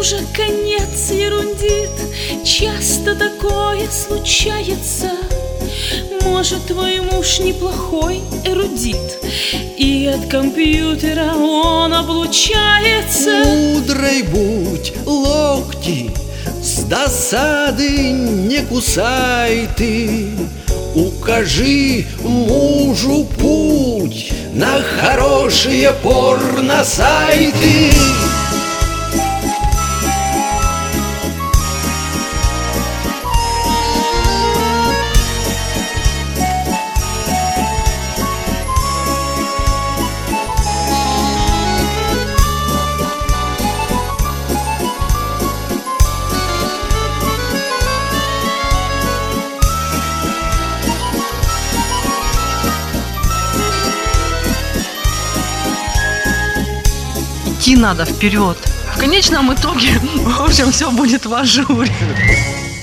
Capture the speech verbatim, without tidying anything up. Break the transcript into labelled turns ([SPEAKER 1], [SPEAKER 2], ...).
[SPEAKER 1] мужа конец ерундит, часто такое случается. Может, твой муж неплохой эрудит, и от компьютера он облучается.
[SPEAKER 2] Мудрой будь, локти с досады не кусай ты. Укажи мужу путь на хорошие порно-сайты.
[SPEAKER 3] Идти надо вперед. В конечном итоге, в общем, все будет в ажуре.